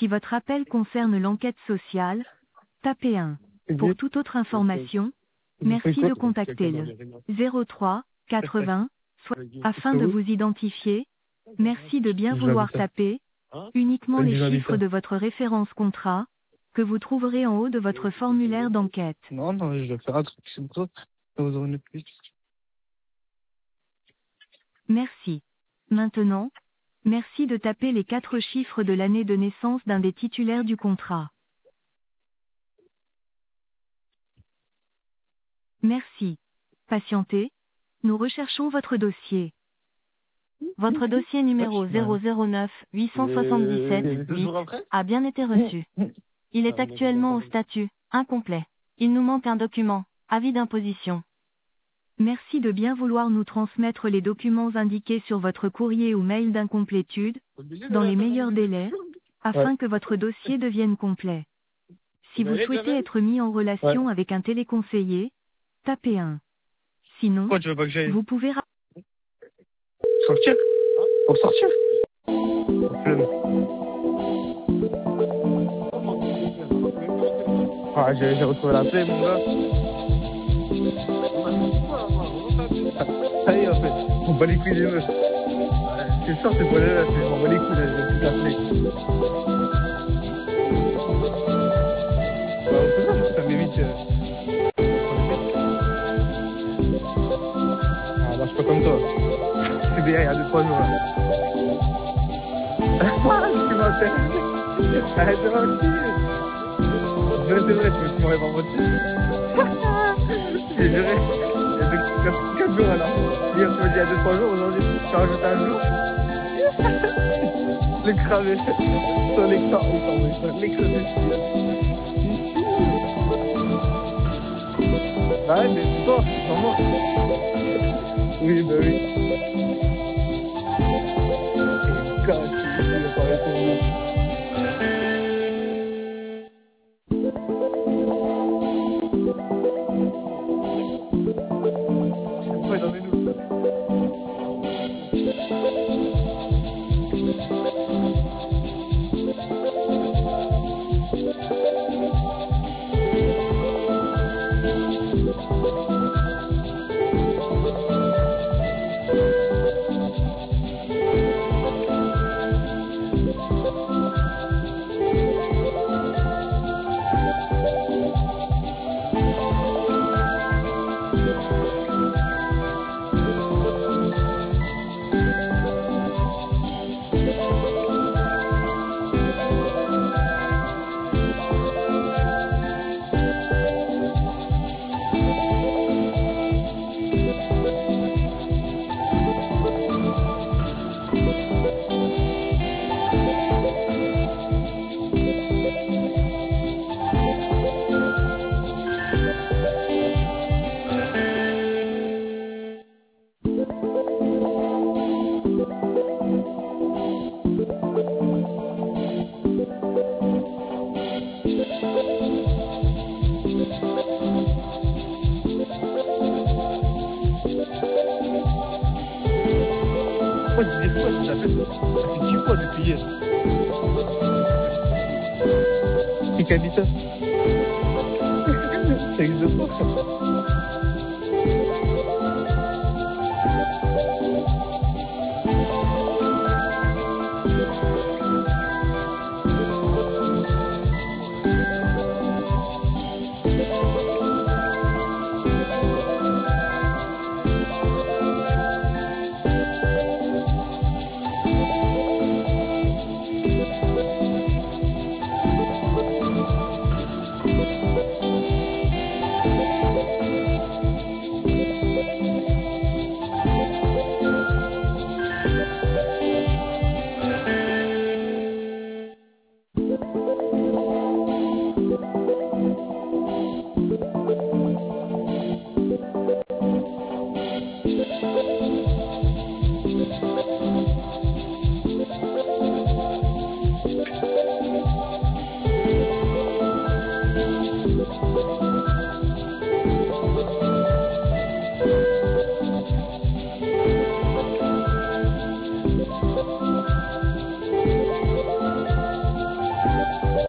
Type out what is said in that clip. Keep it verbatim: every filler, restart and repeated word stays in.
Si votre appel concerne l'enquête sociale, tapez un. Pour toute autre information, merci de contacter le zéro trois quatre-vingts soit afin de vous identifier. Merci de bien vouloir taper uniquement les chiffres de votre référence contrat que vous trouverez en haut de votre formulaire d'enquête. Non, non, je dois faire un truc, c'est pour ça. Vous aurez une plus. Merci. Maintenant, merci de taper les quatre chiffres de l'année de naissance d'un des titulaires du contrat. Merci. Patientez. Nous recherchons votre dossier. Votre dossier numéro zéro zéro neuf huit sept sept huit a bien été reçu. Il est actuellement au statut incomplet. Il nous manque un document, avis d'imposition. Merci de bien vouloir nous transmettre les documents indiqués sur votre courrier ou mail d'incomplétude, dans les meilleurs délais, afin que votre dossier devienne complet. Si vous souhaitez être mis en relation avec un téléconseiller, tapez un. Sinon, Pourquoi tu veux pas que j'aille vous pouvez... sortir? Pour sortir? Flemme. Ah, j'ai j'ai retrouvé la paix, mon gars. Ça y est, en fait, on bat les couilles des meufs. C'est sûr, c'est pas les meufs, on bat les couilles, là, j'ai plus la paix. Bah, c'est ça, ça m'évite. Euh... Ah, bah, je suis pas comme toi. C'est bien, il y a deux trois jours, là. Ah, tu m'appelles. Arrête de mentir. C'est vrai, tu me suis m'enlèves en voiture. J'ai juré. Il y a quatre jours alors. Hier, tu m'as dit il y a deux trois jours, aujourd'hui, tu as rajouté un jour. Le cramé. Sur l'écran, l'écran, l'écran de Bah ouais, mais c'est toi, c'est pas moi. Oui, bah oui. Quand tu veux parler pour moi. Pourquoi tu dis quoi? Ça fait dix fois depuis hier. C'est qu'habite.